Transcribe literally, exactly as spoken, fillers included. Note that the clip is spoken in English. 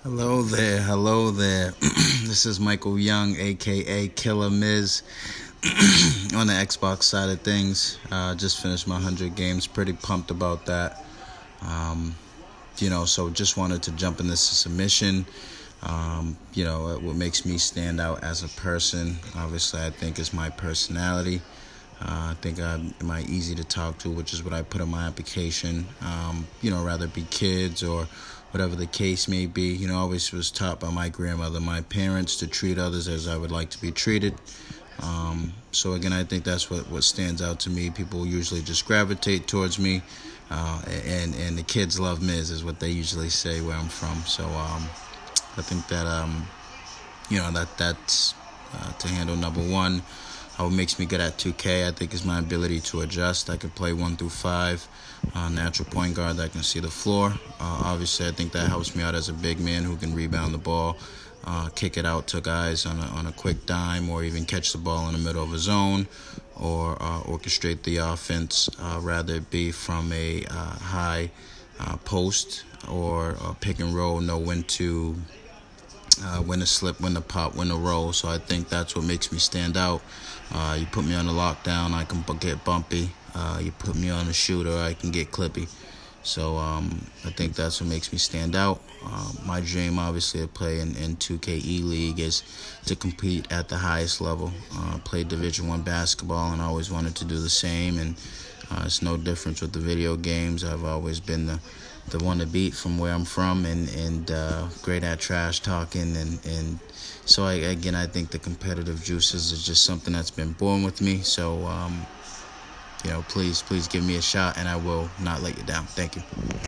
Hello there, hello there. This is Michael Young, aka Killer Miz, on the Xbox side of things. Uh, just finished my one hundred games, pretty pumped about that. Um, you know, so just wanted to jump in this submission. Um, you know, what makes me stand out as a person, obviously, I think is my personality. Uh, I think I'm am I easy to talk to, which is what I put on my application. Um, you know, rather be kids or whatever the case may be. You know, I always was taught by my grandmother, my parents, to treat others as I would like to be treated. Um, so again, I think that's what, what stands out to me. People usually just gravitate towards me, uh, and and the kids love Miz is what they usually say where I'm from. So um, I think that um, you know that that's uh, to handle number one. Uh, what makes me good at two K, I think, is my ability to adjust. I can play one through five, uh, natural point guard that can see the floor. Uh, obviously, I think that helps me out as a big man who can rebound the ball, uh, kick it out to guys on a, on a quick dime, or even catch the ball in the middle of a zone, or uh, orchestrate the offense, uh, rather it be from a uh, high uh, post or a pick and roll, know when to Uh, when to slip, when to pop, when to roll. So I think that's what makes me stand out. Uh, you put me on the lockdown, I can b- get bumpy. Uh, you put me on a shooter, I can get clippy. So um, I think that's what makes me stand out. Uh, my dream, obviously, to play in, in two K E League is to compete at the highest level. Uh, played Division One basketball, and I always wanted to do the same. And uh, it's no difference with the video games. I've always been the the one to beat from where I'm from, and and uh, great at trash talking, and and so I, again, I think the competitive juices is just something that's been born with me. So um, you know, please please give me a shot, and I will not let you down. Thank you.